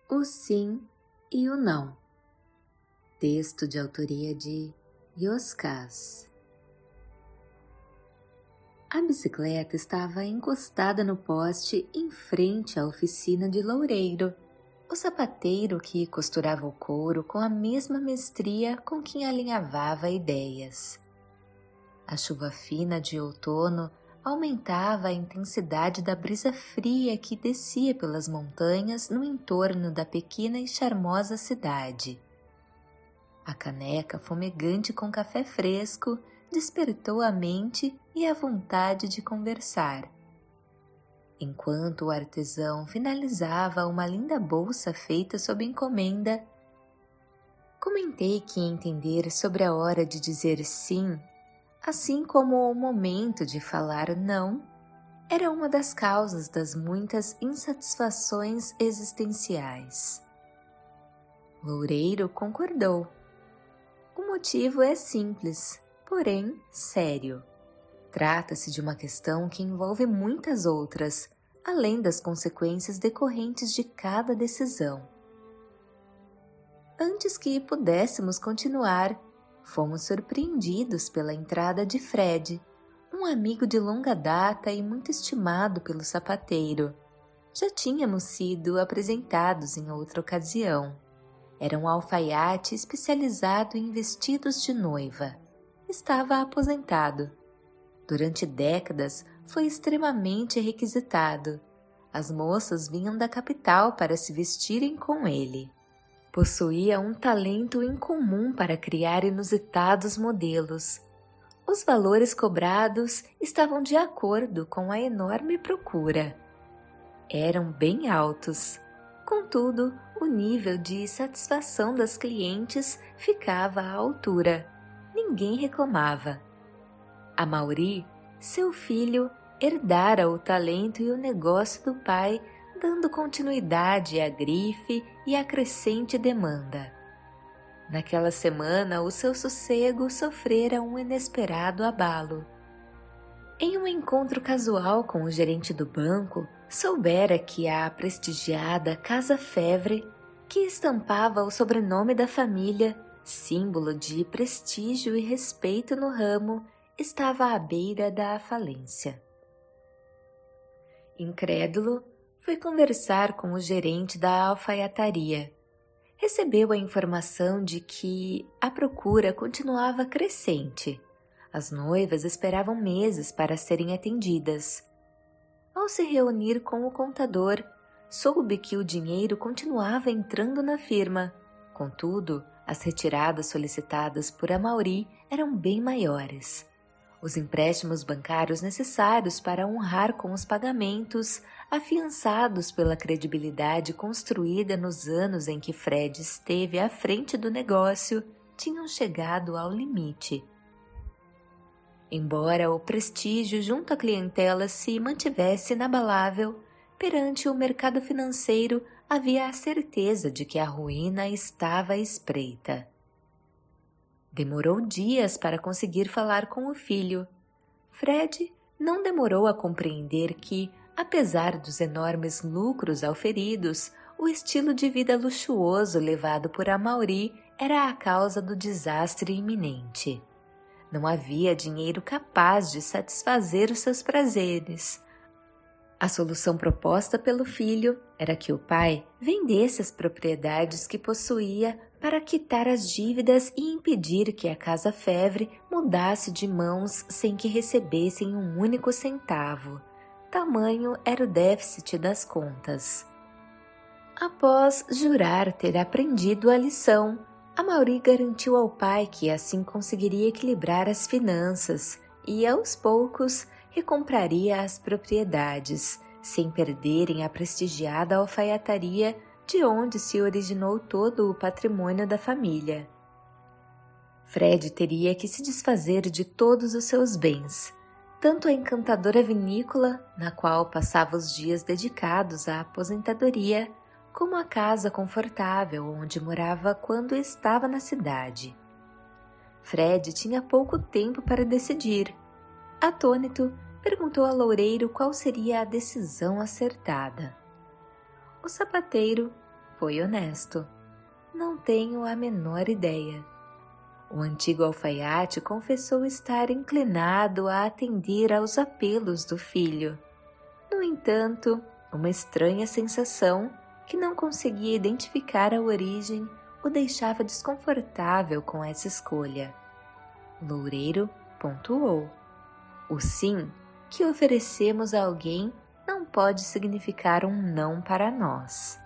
O sim e o não. Texto de autoria de Yoskaz. A bicicleta estava encostada no poste em frente à oficina de Loureiro, o sapateiro que costurava o couro com a mesma mestria com quem alinhavava ideias. A chuva fina de outono aumentava a intensidade da brisa fria que descia pelas montanhas no entorno da pequena e charmosa cidade. A caneca fumegante com café fresco despertou a mente e a vontade de conversar. Enquanto o artesão finalizava uma linda bolsa feita sob encomenda, comentei que entender sobre a hora de dizer sim, assim como o momento de falar não, era uma das causas das muitas insatisfações existenciais. Loureiro concordou. O motivo é simples, porém sério. Trata-se de uma questão que envolve muitas outras, além das consequências decorrentes de cada decisão. Antes que pudéssemos continuar, fomos surpreendidos pela entrada de Fred, um amigo de longa data e muito estimado pelo sapateiro. Já tínhamos sido apresentados em outra ocasião. Era um alfaiate especializado em vestidos de noiva. Estava aposentado. Durante décadas foi extremamente requisitado. As moças vinham da capital para se vestirem com ele. Possuía um talento incomum para criar inusitados modelos. Os valores cobrados estavam de acordo com a enorme procura. Eram bem altos. Contudo, o nível de satisfação das clientes ficava à altura. Ninguém reclamava. Amaury, seu filho, herdara o talento e o negócio do pai, dando continuidade à grife e à crescente demanda. Naquela semana, o seu sossego sofrera um inesperado abalo. Em um encontro casual com o gerente do banco, soubera que a prestigiada Casa Fevre, que estampava o sobrenome da família, símbolo de prestígio e respeito no ramo, estava à beira da falência. Incrédulo, foi conversar com o gerente da alfaiataria. Recebeu a informação de que a procura continuava crescente. As noivas esperavam meses para serem atendidas. Ao se reunir com o contador, soube que o dinheiro continuava entrando na firma. Contudo, as retiradas solicitadas por Amaury eram bem maiores. Os empréstimos bancários necessários para honrar com os pagamentos, afiançados pela credibilidade construída nos anos em que Fred esteve à frente do negócio, tinham chegado ao limite. Embora o prestígio junto à clientela se mantivesse inabalável, perante o mercado financeiro havia a certeza de que a ruína estava à espreita. Demorou dias para conseguir falar com o filho. Fred não demorou a compreender que, apesar dos enormes lucros auferidos, o estilo de vida luxuoso levado por Amaury era a causa do desastre iminente. Não havia dinheiro capaz de satisfazer os seus prazeres. A solução proposta pelo filho era que o pai vendesse as propriedades que possuía para quitar as dívidas e impedir que a Casa Fevre mudasse de mãos sem que recebessem um único centavo. Tamanho era o déficit das contas. Após jurar ter aprendido a lição, Amaury garantiu ao pai que assim conseguiria equilibrar as finanças e, aos poucos, recompraria as propriedades, sem perderem a prestigiada alfaiataria de onde se originou todo o patrimônio da família. Fred teria que se desfazer de todos os seus bens, tanto a encantadora vinícola, na qual passava os dias dedicados à aposentadoria, como a casa confortável onde morava quando estava na cidade. Fred tinha pouco tempo para decidir. Atônito, perguntou a Loureiro qual seria a decisão acertada. O sapateiro, Foi honesto. Não tenho a menor ideia. O antigo alfaiate confessou estar inclinado a atender aos apelos do filho. No entanto, uma estranha sensação, que não conseguia identificar a origem, o deixava desconfortável com essa escolha. Loureiro pontuou. O sim que oferecemos a alguém não pode significar um não para nós.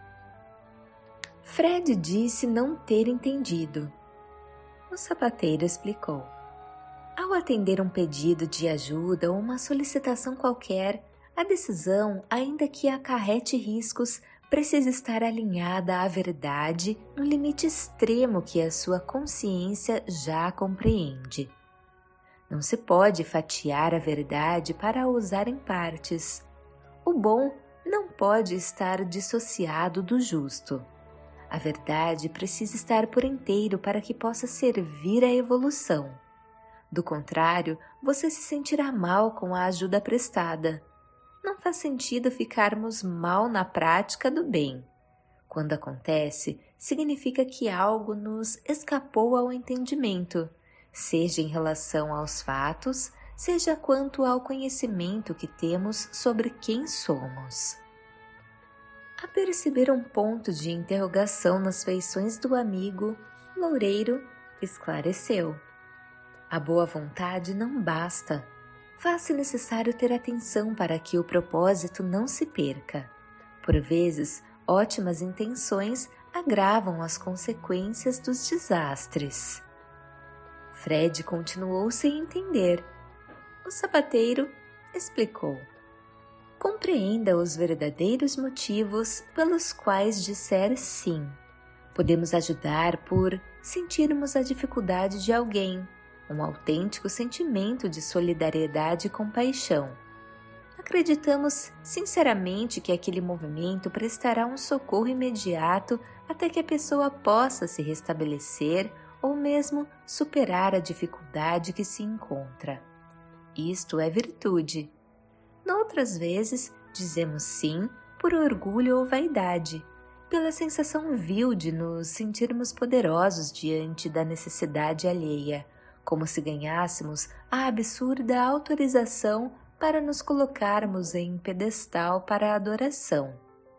Fred disse não ter entendido. O sapateiro explicou. Ao atender um pedido de ajuda ou uma solicitação qualquer, a decisão, ainda que acarrete riscos, precisa estar alinhada à verdade no limite extremo que a sua consciência já compreende. Não se pode fatiar a verdade para a usar em partes. O bom não pode estar dissociado do justo. A verdade precisa estar por inteiro para que possa servir à evolução. Do contrário, você se sentirá mal com a ajuda prestada. Não faz sentido ficarmos mal na prática do bem. Quando acontece, significa que algo nos escapou ao entendimento, seja em relação aos fatos, seja quanto ao conhecimento que temos sobre quem somos. A perceber um ponto de interrogação nas feições do amigo, Loureiro esclareceu. A boa vontade não basta. Faz-se necessário ter atenção para que o propósito não se perca. Por vezes, ótimas intenções agravam as consequências dos desastres. Fred continuou sem entender. O sapateiro explicou. Compreenda os verdadeiros motivos pelos quais disser sim. Podemos ajudar por sentirmos a dificuldade de alguém, um autêntico sentimento de solidariedade e compaixão. Acreditamos sinceramente que aquele movimento prestará um socorro imediato até que a pessoa possa se restabelecer ou mesmo superar a dificuldade que se encontra. Isto é virtude. Noutras vezes, dizemos sim por orgulho ou vaidade, pela sensação vil de nos sentirmos poderosos diante da necessidade alheia, como se ganhássemos a absurda autorização para nos colocarmos em pedestal para a adoração.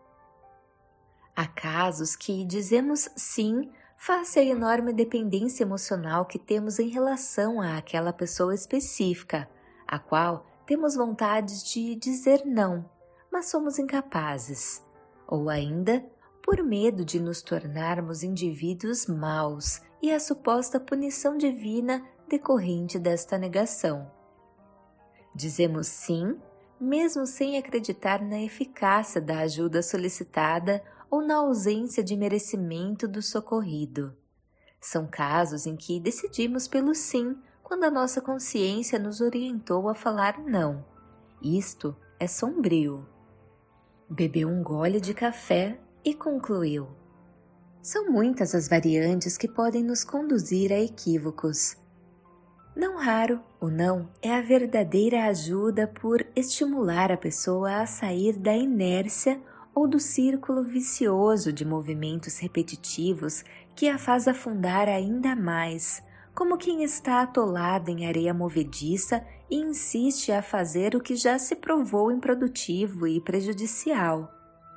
Há casos que dizemos sim face à enorme dependência emocional que temos em relação àquela pessoa específica, a qual temos vontade de dizer não, mas somos incapazes, ou ainda por medo de nos tornarmos indivíduos maus e a suposta punição divina decorrente desta negação. Dizemos sim, mesmo sem acreditar na eficácia da ajuda solicitada ou na ausência de merecimento do socorrido. São casos em que decidimos pelo sim, quando a nossa consciência nos orientou a falar não. Isto é sombrio. Bebeu um gole de café e concluiu. São muitas as variantes que podem nos conduzir a equívocos. Não raro, o não é a verdadeira ajuda por estimular a pessoa a sair da inércia ou do círculo vicioso de movimentos repetitivos que a faz afundar ainda mais, como quem está atolado em areia movediça e insiste a fazer o que já se provou improdutivo e prejudicial.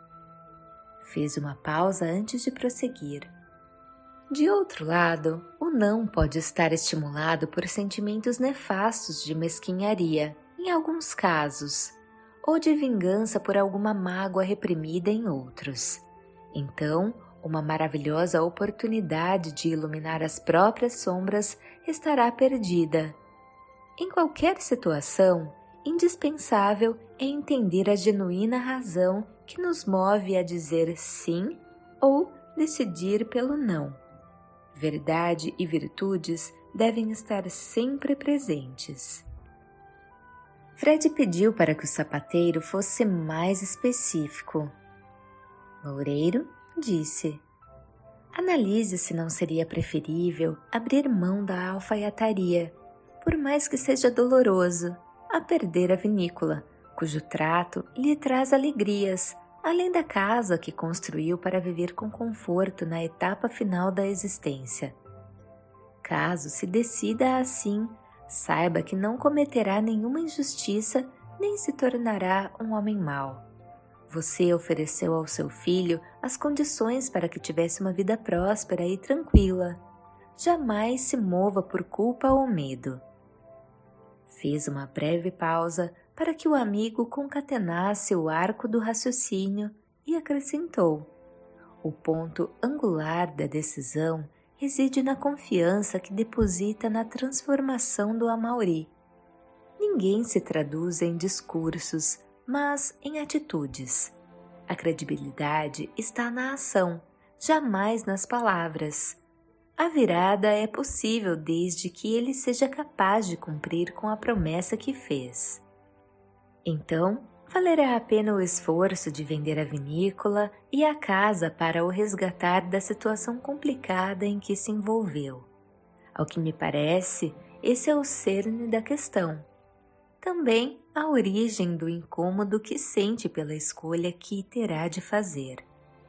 Fez uma pausa antes de prosseguir. De outro lado, o não pode estar estimulado por sentimentos nefastos de mesquinharia, em alguns casos, ou de vingança por alguma mágoa reprimida em outros. Então, uma maravilhosa oportunidade de iluminar as próprias sombras estará perdida. Em qualquer situação, indispensável é entender a genuína razão que nos move a dizer sim ou decidir pelo não. Verdade e virtudes devem estar sempre presentes. Fred pediu para que o sapateiro fosse mais específico. Loureiro disse: analise se não seria preferível abrir mão da alfaiataria, por mais que seja doloroso, a perder a vinícola, cujo trato lhe traz alegrias, além da casa que construiu para viver com conforto na etapa final da existência. Caso se decida assim, saiba que não cometerá nenhuma injustiça nem se tornará um homem mau. Você ofereceu ao seu filho as condições para que tivesse uma vida próspera e tranquila. Jamais se mova por culpa ou medo. Fez uma breve pausa para que o amigo concatenasse o arco do raciocínio e acrescentou: o ponto angular da decisão reside na confiança que deposita na transformação do Amauri. Ninguém se traduz em discursos, mas em atitudes. A credibilidade está na ação, jamais nas palavras. A virada é possível desde que ele seja capaz de cumprir com a promessa que fez. Então, valerá a pena o esforço de vender a vinícola e a casa para o resgatar da situação complicada em que se envolveu. Ao que me parece, esse é o cerne da questão. Também a origem do incômodo que sente pela escolha que terá de fazer.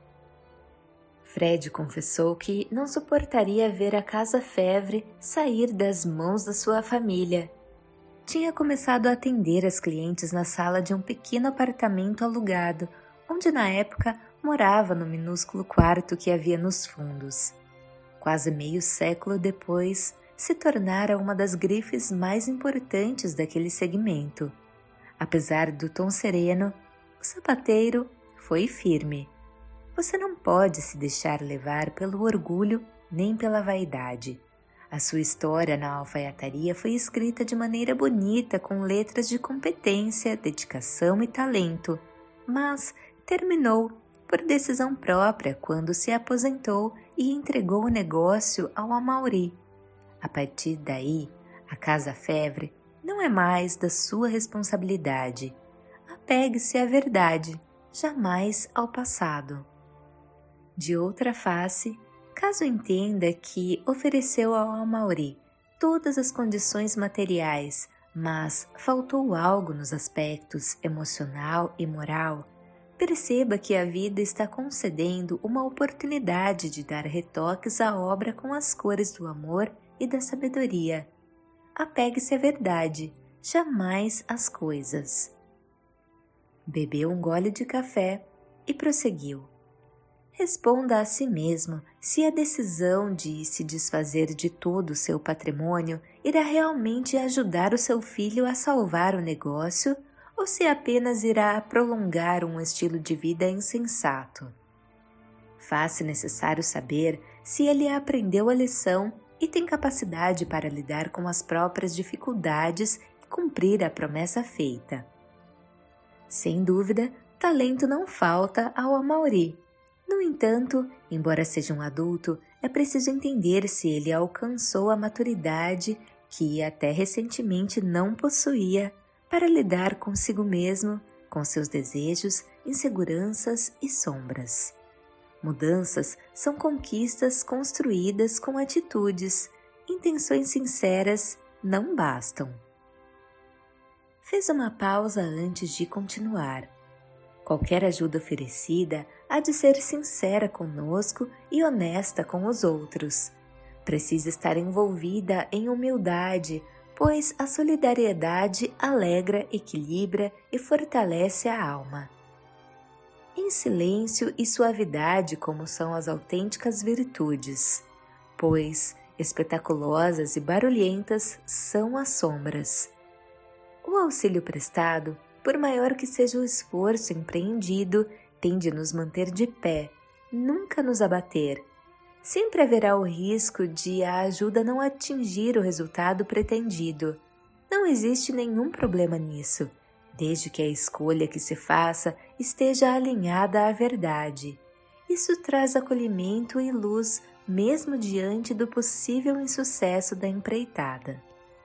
Fred confessou que não suportaria ver a Casa Fevre sair das mãos da sua família. Tinha começado a atender as clientes na sala de um pequeno apartamento alugado, onde na época morava no minúsculo quarto que havia nos fundos. Quase meio século depois, se tornara uma das grifes mais importantes daquele segmento. Apesar do tom sereno, o sapateiro foi firme. Você não pode se deixar levar pelo orgulho nem pela vaidade. A sua história na alfaiataria foi escrita de maneira bonita com letras de competência, dedicação e talento, mas terminou por decisão própria quando se aposentou e entregou o negócio ao Amauri. A partir daí, a Casa Fevre não é mais da sua responsabilidade. Apegue-se à verdade, jamais ao passado. De outra face, caso entenda que ofereceu ao Amauri todas as condições materiais, mas faltou algo nos aspectos emocional e moral, perceba que a vida está concedendo uma oportunidade de dar retoques à obra com as cores do amor e da sabedoria. Apegue-se à verdade, jamais às coisas. Bebeu um gole de café e prosseguiu. Responda a si mesmo se a decisão de se desfazer de todo o seu patrimônio irá realmente ajudar o seu filho a salvar o negócio ou se apenas irá prolongar um estilo de vida insensato. Faz-se necessário saber se ele aprendeu a lição e tem capacidade para lidar com as próprias dificuldades e cumprir a promessa feita. Sem dúvida, talento não falta ao Amauri. No entanto, embora seja um adulto, é preciso entender se ele alcançou a maturidade que até recentemente não possuía para lidar consigo mesmo, com seus desejos, inseguranças e sombras. Mudanças são conquistas construídas com atitudes, intenções sinceras não bastam. Fez uma pausa antes de continuar. Qualquer ajuda oferecida há de ser sincera conosco e honesta com os outros. Precisa estar envolvida em humildade, pois a solidariedade alegra, equilibra e fortalece a alma. Em silêncio e suavidade como são as autênticas virtudes, pois espetaculosas e barulhentas são as sombras. O auxílio prestado, por maior que seja o esforço empreendido, tem de nos manter de pé, nunca nos abater. Sempre haverá o risco de a ajuda não atingir o resultado pretendido. Não existe nenhum problema nisso, desde que a escolha que se faça esteja alinhada à verdade. Isso traz acolhimento e luz, mesmo diante do possível insucesso da empreitada.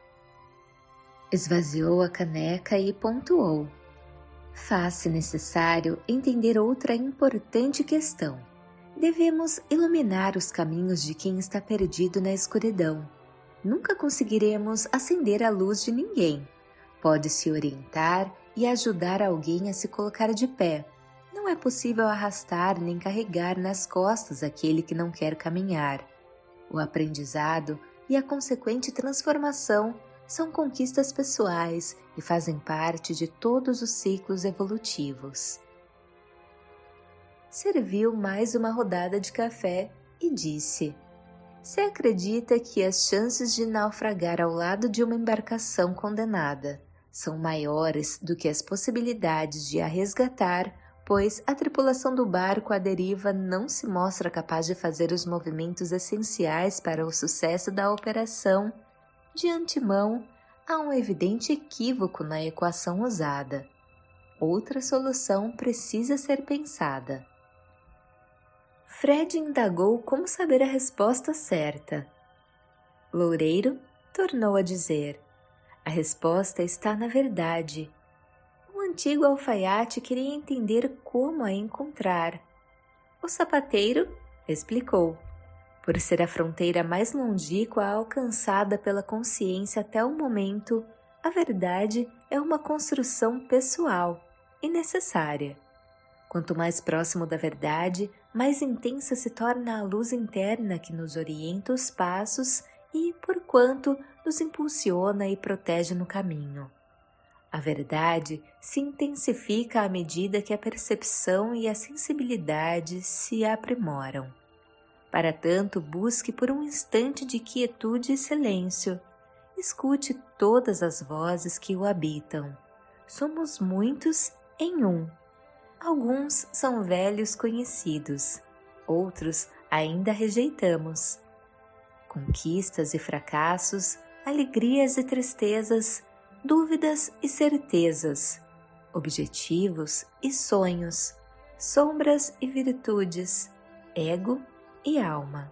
Esvaziou a caneca e pontuou. Faz-se necessário entender outra importante questão. Devemos iluminar os caminhos de quem está perdido na escuridão. Nunca conseguiremos acender a luz de ninguém. Pode-se orientar e ajudar alguém a se colocar de pé, Não é possível arrastar nem carregar nas costas aquele que não quer caminhar. O aprendizado e a consequente transformação são conquistas pessoais e fazem parte de todos os ciclos evolutivos. Serviu mais uma rodada de café e disse: "Você acredita que as chances de naufragar ao lado de uma embarcação condenada são maiores do que as possibilidades de a resgatar, pois a tripulação do barco à deriva não se mostra capaz de fazer os movimentos essenciais para o sucesso da operação? De antemão, há um evidente equívoco na equação usada. Outra solução precisa ser pensada." Fred indagou como saber a resposta certa. Loureiro tornou a dizer: "A resposta está na verdade." O antigo alfaiate queria entender como a encontrar. O sapateiro explicou: por ser a fronteira mais longínqua alcançada pela consciência até o momento, a verdade é uma construção pessoal e necessária. Quanto mais próximo da verdade, mais intensa se torna a luz interna que nos orienta os passos e, porquanto, nos impulsiona e protege no caminho. A verdade se intensifica à medida que a percepção e a sensibilidade se aprimoram. Para tanto, busque por um instante de quietude e silêncio. Escute todas as vozes que o habitam. Somos muitos em um. Alguns são velhos conhecidos, outros ainda rejeitamos. Conquistas e fracassos, alegrias e tristezas, dúvidas e certezas, objetivos e sonhos, sombras e virtudes, ego e alma.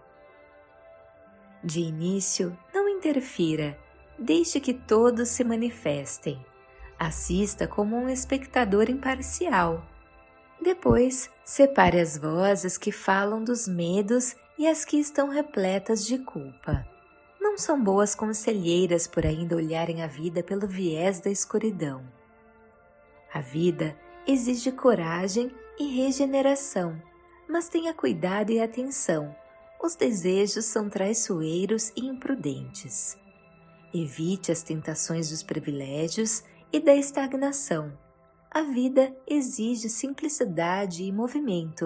De início, não interfira, deixe que todos se manifestem. Assista como um espectador imparcial. Depois, separe as vozes que falam dos medos e as que estão repletas de culpa. Não são boas conselheiras por ainda olharem a vida pelo viés da escuridão. A vida exige coragem e regeneração, mas tenha cuidado e atenção. Os desejos são traiçoeiros e imprudentes. Evite as tentações dos privilégios e da estagnação. A vida exige simplicidade e movimento.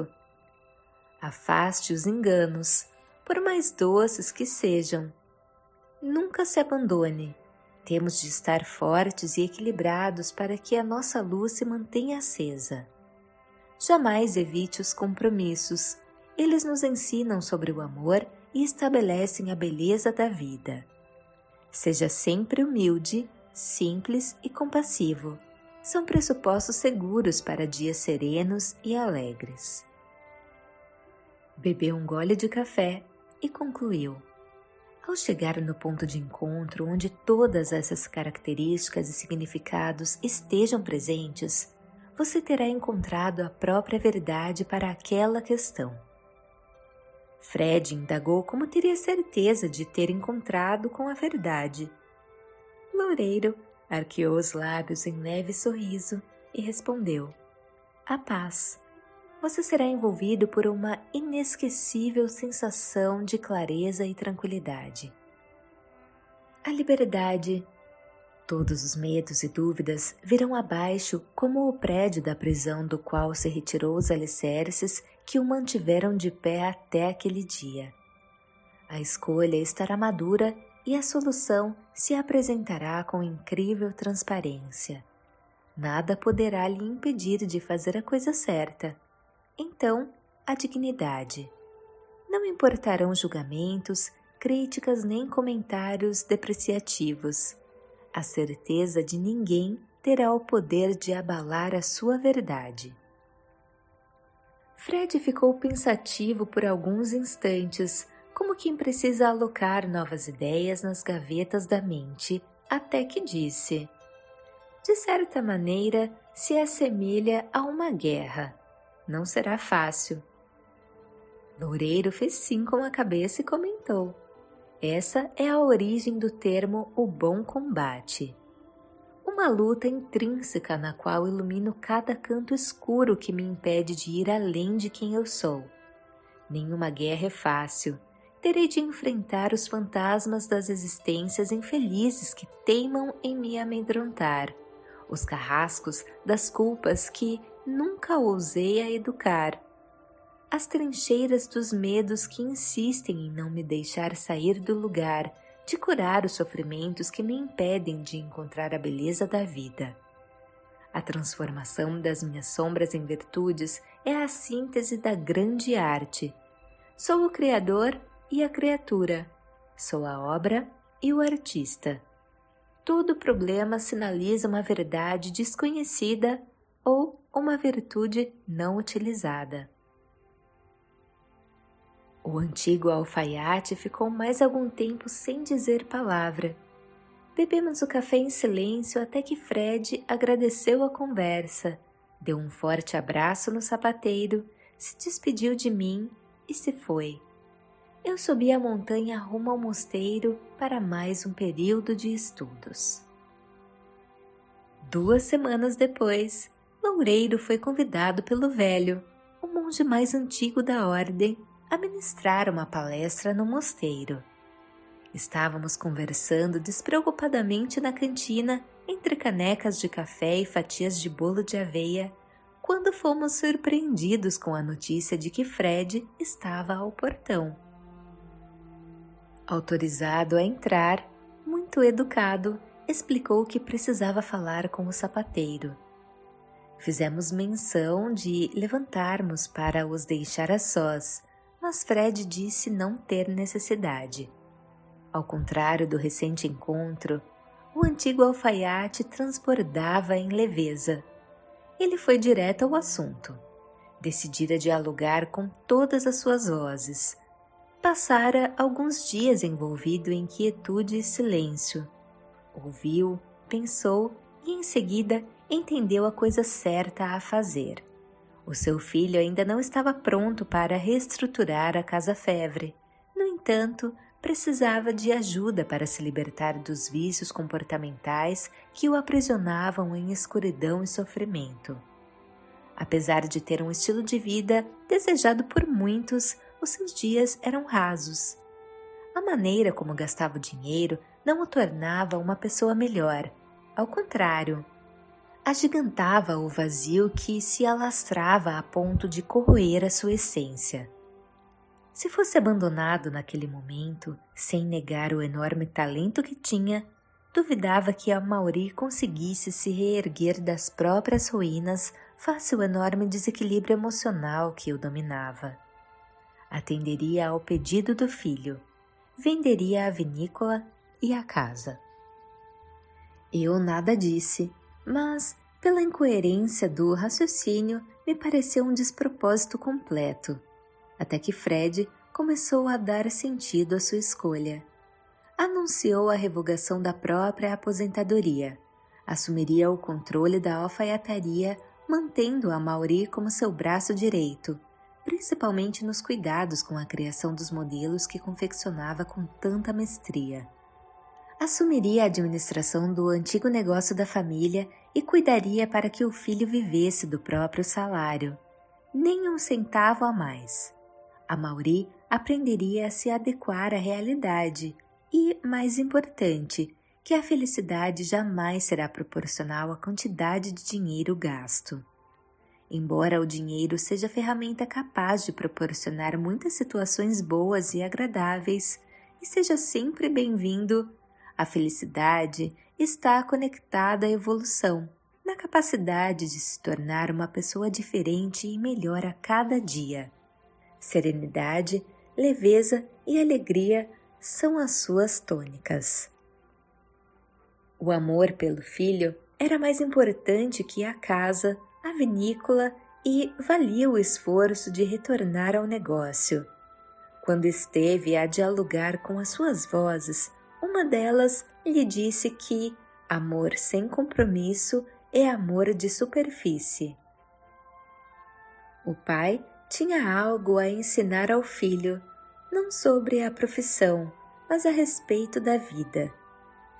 Afaste os enganos, por mais doces que sejam. Nunca se abandone. Temos de estar fortes e equilibrados para que a nossa luz se mantenha acesa. Jamais evite os compromissos. Eles nos ensinam sobre o amor e estabelecem a beleza da vida. Seja sempre humilde, simples e compassivo. São pressupostos seguros para dias serenos e alegres. Bebeu um gole de café e concluiu: ao chegar no ponto de encontro onde todas essas características e significados estejam presentes, você terá encontrado a própria verdade para aquela questão. Fred indagou como teria certeza de ter encontrado com a verdade. Loureiro arqueou os lábios em leve sorriso e respondeu: a paz. Você será envolvido por uma inesquecível sensação de clareza e tranquilidade. A liberdade. Todos os medos e dúvidas virão abaixo como o prédio da prisão do qual se retirou os alicerces que o mantiveram de pé até aquele dia. A escolha estará madura e a solução se apresentará com incrível transparência. Nada poderá lhe impedir de fazer a coisa certa. Então, a dignidade. Não importarão julgamentos, críticas nem comentários depreciativos. A certeza de ninguém terá o poder de abalar a sua verdade. Fred ficou pensativo por alguns instantes, como quem precisa alocar novas ideias nas gavetas da mente, até que disse: de certa maneira, se assemelha a uma guerra. Não será fácil. Loureiro fez sim com a cabeça e comentou: essa é a origem do termo o bom combate. uma luta intrínseca na qual ilumino cada canto escuro que me impede de ir além de quem eu sou. Nenhuma guerra é fácil. Terei de enfrentar os fantasmas das existências infelizes que teimam em me amedrontar, os carrascos das culpas que nunca ousei a educar, as trincheiras dos medos que insistem em não me deixar sair do lugar, de curar os sofrimentos que me impedem de encontrar a beleza da vida. A transformação das minhas sombras em virtudes é a síntese da grande arte. Sou o Criador e a criatura, sou a obra e o artista. Todo problema sinaliza uma verdade desconhecida ou uma virtude não utilizada. O antigo alfaiate ficou mais algum tempo sem dizer palavra. Bebemos o café em silêncio até que Fred agradeceu a conversa, deu um forte abraço no sapateiro, se despediu de mim e se foi. Eu subi a montanha rumo ao mosteiro para mais um período de estudos. 2 semanas depois, Loureiro foi convidado pelo velho, o monge mais antigo da ordem, a ministrar uma palestra no mosteiro. Estávamos conversando despreocupadamente na cantina, entre canecas de café e fatias de bolo de aveia, quando fomos surpreendidos com a notícia de que Fred estava ao portão. Autorizado a entrar, muito educado, explicou que precisava falar com o sapateiro. Fizemos menção de levantarmos para os deixar a sós, mas Fred disse não ter necessidade. Ao contrário do recente encontro, o antigo alfaiate transbordava em leveza. Ele foi direto ao assunto. Decidira dialogar com todas as suas vozes. Passara alguns dias envolvido em quietude e silêncio. Ouviu, pensou e em seguida entendeu a coisa certa a fazer. O seu filho ainda não estava pronto para reestruturar a Casa Fevre. No entanto, precisava de ajuda para se libertar dos vícios comportamentais que o aprisionavam em escuridão e sofrimento. Apesar de ter um estilo de vida desejado por muitos, os seus dias eram rasos. A maneira como gastava o dinheiro não o tornava uma pessoa melhor. Ao contrário, agigantava o vazio que se alastrava a ponto de corroer a sua essência. Se fosse abandonado naquele momento, sem negar o enorme talento que tinha, duvidava que Amaury conseguisse se reerguer das próprias ruínas face o enorme desequilíbrio emocional que o dominava. Atenderia ao pedido do filho, venderia a vinícola e a casa. Eu nada disse, mas, pela incoerência do raciocínio, me pareceu um despropósito completo, até que Fred começou a dar sentido à sua escolha. Anunciou a revogação da própria aposentadoria, assumiria o controle da alfaiataria, mantendo Amaury como seu braço direito, principalmente nos cuidados com a criação dos modelos que confeccionava com tanta mestria. Assumiria a administração do antigo negócio da família e cuidaria para que o filho vivesse do próprio salário. Nem um centavo a mais. Amaury aprenderia a se adequar à realidade e, mais importante, que a felicidade jamais será proporcional à quantidade de dinheiro gasto. Embora o dinheiro seja ferramenta capaz de proporcionar muitas situações boas e agradáveis e seja sempre bem-vindo, a felicidade está conectada à evolução, na capacidade de se tornar uma pessoa diferente e melhor a cada dia. Serenidade, leveza e alegria são as suas tônicas. O amor pelo filho era mais importante que a casa, a vinícola e valia o esforço de retornar ao negócio. Quando esteve a dialogar com as suas vozes, uma delas lhe disse que amor sem compromisso é amor de superfície. O pai tinha algo a ensinar ao filho, não sobre a profissão, mas a respeito da vida.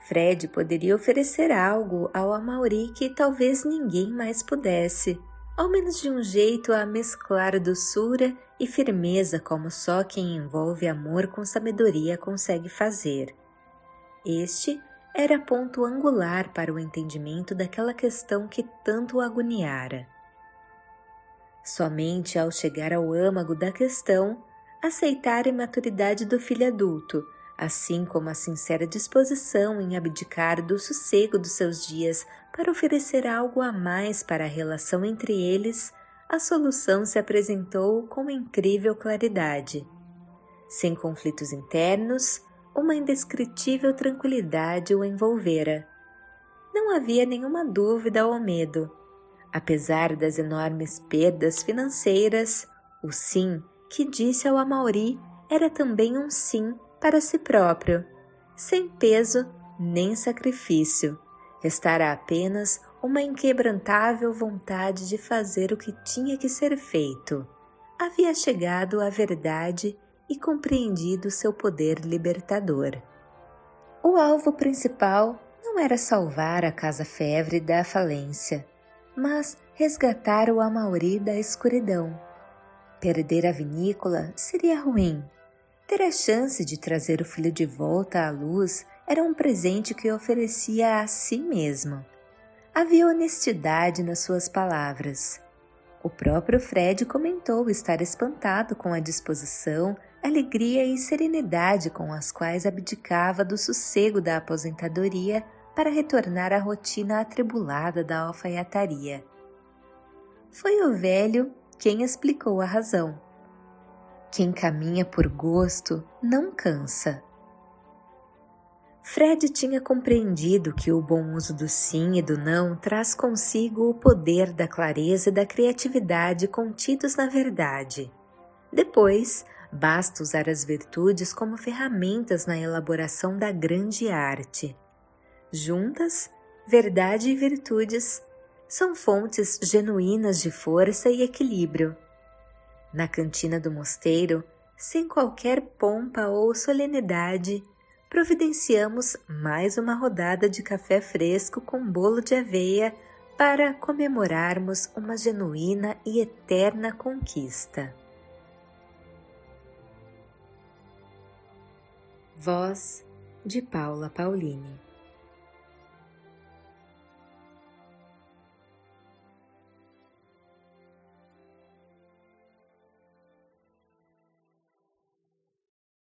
Fred poderia oferecer algo ao Amaury que talvez ninguém mais pudesse, ao menos de um jeito a mesclar doçura e firmeza como só quem envolve amor com sabedoria consegue fazer. Este era ponto angular para o entendimento daquela questão que tanto o agoniara. Somente ao chegar ao âmago da questão, aceitar a imaturidade do filho adulto, assim como a sincera disposição em abdicar do sossego dos seus dias para oferecer algo a mais para a relação entre eles, a solução se apresentou com incrível claridade. Sem conflitos internos, uma indescritível tranquilidade o envolvera. Não havia nenhuma dúvida ou medo. Apesar das enormes perdas financeiras, o sim que disse ao Amaury era também um sim para si próprio, sem peso nem sacrifício. Restara apenas uma inquebrantável vontade de fazer o que tinha que ser feito. Havia chegado à verdade e compreendido seu poder libertador. O alvo principal não era salvar a Casa Fevre da falência, mas resgatar o Amaury da escuridão. Perder a vinícola seria ruim. Ter a chance de trazer o filho de volta à luz era um presente que oferecia a si mesmo. Havia honestidade nas suas palavras. O próprio Fred comentou estar espantado com a disposição, alegria e serenidade com as quais abdicava do sossego da aposentadoria para retornar à rotina atribulada da alfaiataria. Foi o velho quem explicou a razão. Quem caminha por gosto não cansa. Fred tinha compreendido que o bom uso do sim e do não traz consigo o poder da clareza e da criatividade contidos na verdade. Depois, basta usar as virtudes como ferramentas na elaboração da grande arte. Juntas, verdade e virtudes são fontes genuínas de força e equilíbrio. Na cantina do mosteiro, sem qualquer pompa ou solenidade, providenciamos mais uma rodada de café fresco com bolo de aveia para comemorarmos uma genuína e eterna conquista. Voz de Paula Paulini.